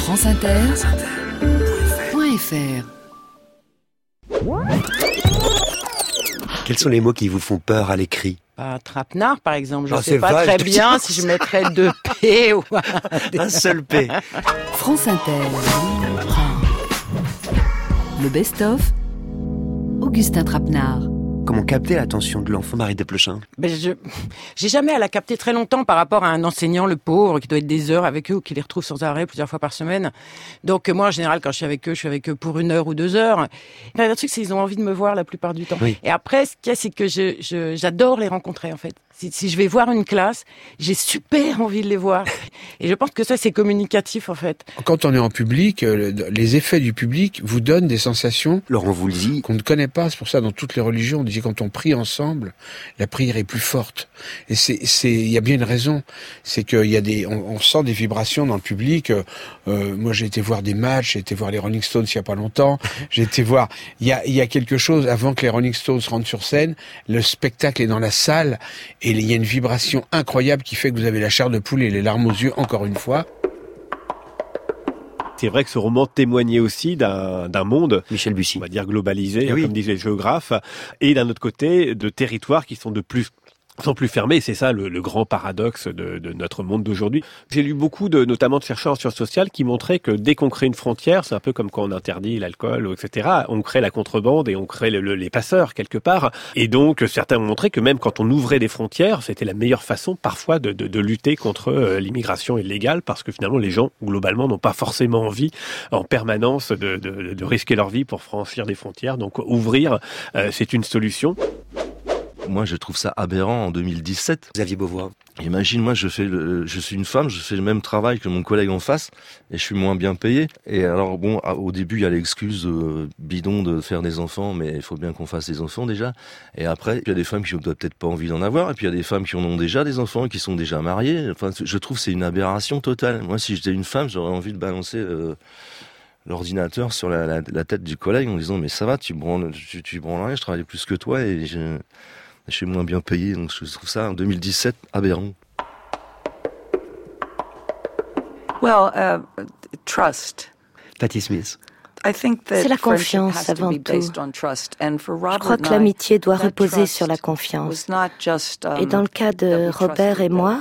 franceinter.fr. Quels sont les mots qui vous font peur à l'écrit? Trapenard, par exemple. Je ne sais c'est pas vache, très bien si je mettrais 2 P ou un seul P. France Inter. Le best-of, Augustin Trapenard. Comment capter l'attention de l'enfant, Marie Desplechin? J'ai jamais à la capter très longtemps par rapport à un enseignant, le pauvre, qui doit être des heures avec eux ou qui les retrouve sans arrêt plusieurs fois par semaine. Donc moi, en général, quand je suis avec eux pour 1 heure ou 2 heures. Le truc, c'est qu'ils ont envie de me voir la plupart du temps. Oui. Et après, ce qu'il y a, c'est que j'adore les rencontrer, en fait. Si je vais voir une classe, j'ai super envie de les voir. Et je pense que ça, c'est communicatif, en fait. Quand on est en public, les effets du public vous donnent des sensations Laurent Voulzy. qu'on ne connaît pas. C'est pour ça, dans toutes les religions, on dit quand on prie ensemble, la prière est plus forte. Et il y a bien une raison. C'est qu'il y a on sent des vibrations dans le public. Moi, j'ai été voir des matchs, j'ai été voir les Rolling Stones il y a pas longtemps. J'ai été voir, il y a quelque chose, avant que les Rolling Stones rentrent sur scène, le spectacle est dans la salle, et il y a une vibration incroyable qui fait que vous avez la chair de poule et les larmes aux yeux, encore une fois. C'est vrai que ce roman témoignait aussi d'un monde, Michel Bussy, on va dire globalisé, oui, comme disaient les géographes, et d'un autre côté, de territoires qui sont sont plus fermés. C'est ça le grand paradoxe de notre monde d'aujourd'hui. J'ai lu beaucoup notamment de chercheurs en sciences sociales qui montraient que dès qu'on crée une frontière, c'est un peu comme quand on interdit l'alcool, etc. On crée la contrebande et on crée les passeurs quelque part. Et donc certains ont montré que même quand on ouvrait des frontières, c'était la meilleure façon parfois de lutter contre l'immigration illégale, parce que finalement les gens globalement n'ont pas forcément envie en permanence de risquer leur vie pour franchir des frontières. Donc ouvrir, c'est une solution. Moi, je trouve ça aberrant en 2017. Xavier Beauvois. Imagine, moi, je suis une femme, je fais le même travail que mon collègue en face, et je suis moins bien payé. Et alors, bon, au début, il y a l'excuse bidon de faire des enfants, mais il faut bien qu'on fasse des enfants déjà. Et après, il y a des femmes qui n'ont peut-être pas envie d'en avoir, et puis il y a des femmes qui en ont déjà des enfants, et qui sont déjà mariées. Enfin, je trouve que c'est une aberration totale. Moi, si j'étais une femme, j'aurais envie de balancer l'ordinateur sur la tête du collègue en disant, mais ça va, tu branles rien, je travaille plus que toi, et je suis moins bien payé, donc je trouve ça en 2017 aberrant. Trust. Patti Smith. C'est la confiance avant tout. Je crois que l'amitié doit reposer sur la confiance. Et dans le cas de Robert et moi,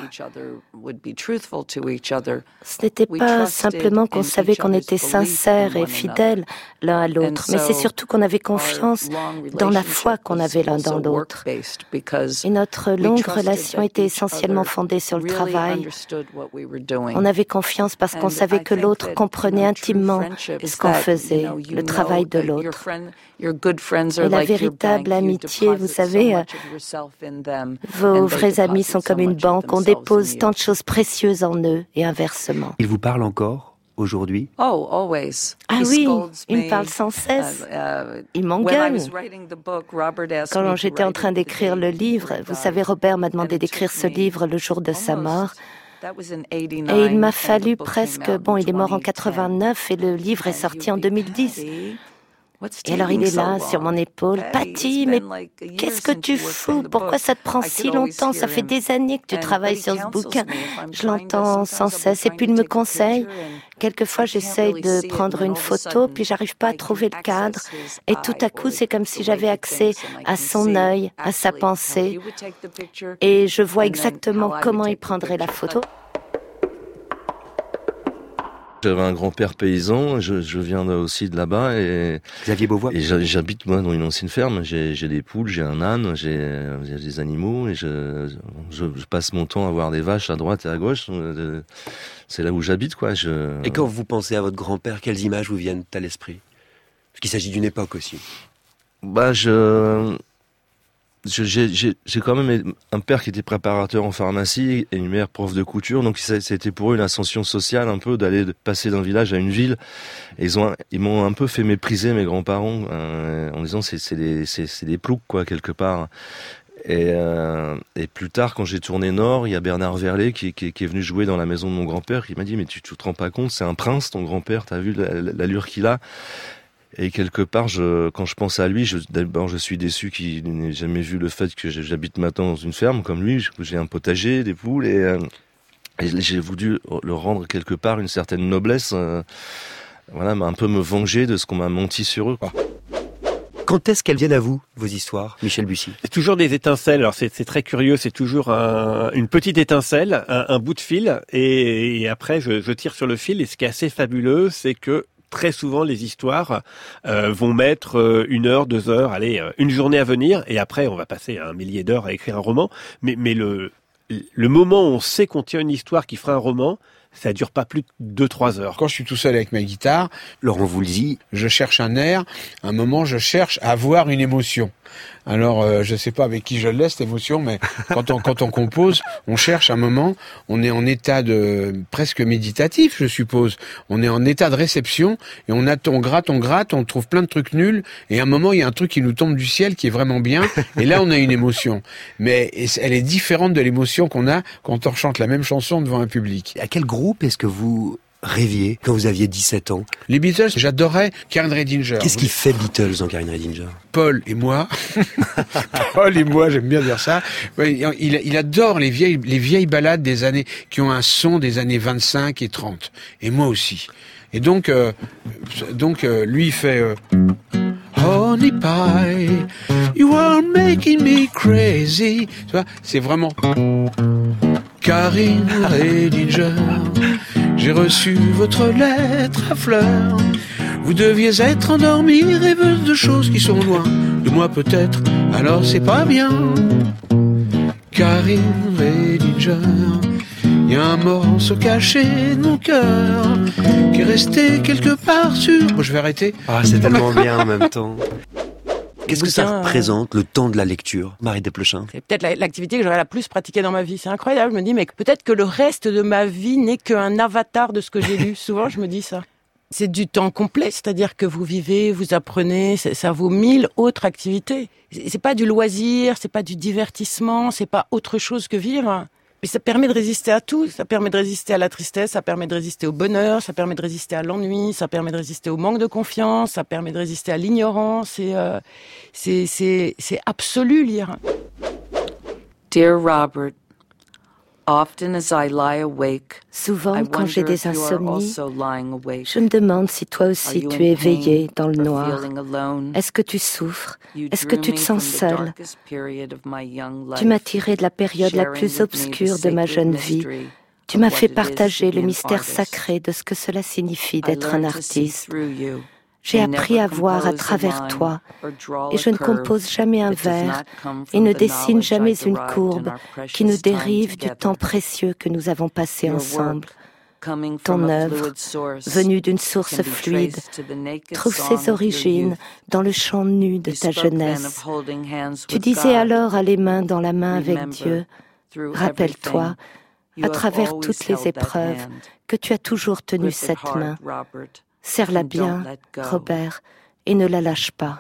ce n'était pas simplement qu'on savait qu'on était sincères et fidèles l'un à l'autre, mais c'est surtout qu'on avait confiance dans la foi qu'on avait l'un dans l'autre. Et notre longue relation était essentiellement fondée sur le travail. On avait confiance parce qu'on savait que l'autre comprenait intimement ce qu'on faisait, le travail de l'autre. Et la véritable amitié, vous savez, vos vrais amis sont comme une banque, on dépose tant de choses précieuses en eux et inversement. Il vous parle encore aujourd'hui? Ah oui, il me parle sans cesse. Il m'engueule. Quand j'étais en train d'écrire le livre, vous savez, Robert m'a demandé d'écrire ce livre le jour de sa mort. Et il m'a fallu presque... il est mort en 89 et le livre est sorti en 2010. Et alors il est là, sur mon épaule. « Patti, mais qu'est-ce que tu fous? Pourquoi ça te prend si longtemps? Ça fait des années que tu travailles sur ce bouquin. » Je l'entends sans cesse. Et puis il me conseille. Quelquefois, j'essaye de prendre une photo, puis j'arrive pas à trouver le cadre. Et tout à coup, c'est comme si j'avais accès à son œil, à sa pensée. Et je vois exactement comment il prendrait la photo. J'avais un grand-père paysan, je viens aussi de là-bas, et Xavier Beauvois. Et j'habite moi dans une ancienne ferme, j'ai des poules, j'ai un âne, j'ai des animaux, et je passe mon temps à voir des vaches à droite et à gauche. C'est là où j'habite, quoi. Et quand vous pensez à votre grand-père, quelles images vous viennent à l'esprit? Parce qu'il s'agit d'une époque aussi. J'ai quand même un père qui était préparateur en pharmacie et une mère prof de couture, donc c'était pour eux une ascension sociale un peu d'aller passer d'un village à une ville. Et ils m'ont un peu fait mépriser, mes grands-parents, en disant c'est des ploucs, quoi, quelque part. Et plus tard, quand j'ai tourné Nord, il y a Bernard Verlet qui est venu jouer dans la maison de mon grand-père, qui m'a dit mais tu te rends pas compte, c'est un prince ton grand-père, t'as vu l'allure qu'il a? Et quelque part, quand je pense à lui, d'abord je suis déçu qu'il n'ait jamais vu le fait que j'habite maintenant dans une ferme comme lui. J'ai un potager, des poules, Et j'ai voulu le rendre quelque part une certaine noblesse, voilà, un peu me venger de ce qu'on m'a menti sur eux, quoi. Quand est-ce qu'elles viennent à vous, vos histoires, Michel Bussy? C'est toujours des étincelles. Alors c'est très curieux, c'est toujours une petite étincelle, un bout de fil, et après je tire sur le fil. Et ce qui est assez fabuleux, c'est que très souvent les histoires vont mettre 1 heure, 2 heures, allez, une journée à venir, et après on va passer 1 millier d'heures à écrire un roman. Mais le moment où on sait qu'on tient une histoire qui fera un roman, ça dure pas plus de 2-3 heures. Quand je suis tout seul avec ma guitare, Laurent Voulzy, je cherche un air, à un moment je cherche à avoir une émotion. Alors je sais pas avec qui je le laisse cette émotion, mais quand on compose, on cherche un moment, on est en état de presque méditatif, je suppose. On est en état de réception et on gratte, on trouve plein de trucs nuls et à un moment il y a un truc qui nous tombe du ciel qui est vraiment bien et là on a une émotion. Mais elle est différente de l'émotion qu'on a quand on chante la même chanson devant un public. à quel groupe est-ce que vous rêviez quand vous aviez 17 ans? Les Beatles, j'adorais Karen Redinger. Qu'est-ce qui fait Beatles dans Karen Redinger? Paul et moi, j'aime bien dire ça. Il adore les vieilles ballades des années qui ont un son des années 25 et 30. Et moi aussi. Et donc lui il fait Honey Pie, you are making me crazy. Tu vois, c'est vraiment Karen Redinger. J'ai reçu votre lettre à fleurs. Vous deviez être endormie, rêveuse de choses qui sont loin de moi peut-être, alors c'est pas bien. Karen Redinger, y a un morceau caché de mon cœur qui est resté quelque part sur... Bon, je vais arrêter. Ah, c'est tellement bien en même temps. Qu'est-ce que ça représente, le temps de la lecture, Marie Desplechin? C'est peut-être l'activité que j'aurais la plus pratiquée dans ma vie. C'est incroyable. Je me dis, mais peut-être que le reste de ma vie n'est qu'un avatar de ce que j'ai lu. Souvent, je me dis ça. C'est du temps complet, c'est-à-dire que vous vivez, vous apprenez, ça vaut 1000 autres activités. C'est pas du loisir, c'est pas du divertissement, c'est pas autre chose que vivre. Mais ça permet de résister à tout. Ça permet de résister à la tristesse, ça permet de résister au bonheur, ça permet de résister à l'ennui, ça permet de résister au manque de confiance, ça permet de résister à l'ignorance. C'est absolu, lire. Dear Robert, often as I lie awake, souvent, quand j'ai des insomnies, je me demande si toi aussi tu es éveillé dans le noir. Est-ce que tu souffres? Est-ce que tu te sens seul? Tu m'as tiré de la période la plus obscure de ma jeune vie. Tu m'as fait partager le mystère sacré de ce que cela signifie d'être un artiste. J'ai appris à voir à travers toi, et je ne compose jamais un vers et ne dessine jamais une courbe qui nous dérive du temps précieux que nous avons passé ensemble. Ton œuvre, venue d'une source fluide, trouve ses origines dans le chant nu de ta jeunesse. Tu disais alors à les mains dans la main avec Dieu, rappelle-toi, à travers toutes les épreuves, que tu as toujours tenu cette main. Serre-la bien, Robert, et ne la lâche pas.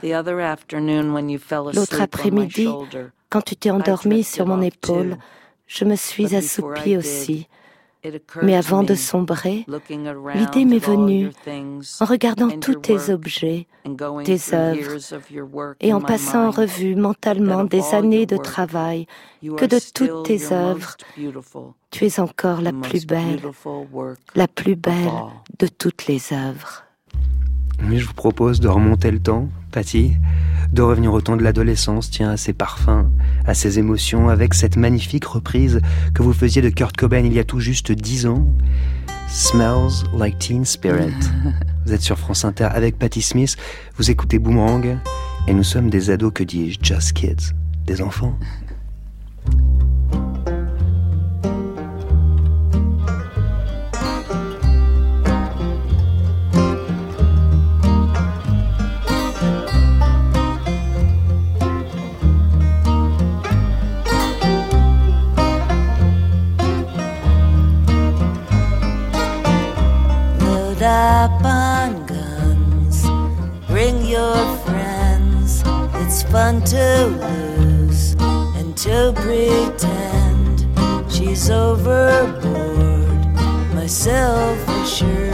L'autre après-midi, quand tu t'es endormi sur mon épaule, je me suis assoupie aussi. Mais avant de sombrer, l'idée m'est venue, en regardant tous tes objets, tes œuvres, et en passant en revue mentalement des années de travail, que de toutes tes œuvres, tu es encore la plus belle de toutes les œuvres. Mais je vous propose de remonter le temps, Patty, de revenir au temps de l'adolescence, tiens, à ses parfums, à ses émotions, avec cette magnifique reprise que vous faisiez de Kurt Cobain il y a tout juste 10 ans. Smells Like Teen Spirit. Vous êtes sur France Inter avec Patti Smith, vous écoutez Boomerang, et nous sommes des ados, que dis-je, just kids, des enfants. Up on guns, bring your friends. It's fun to lose and to pretend she's overboard. My self-assured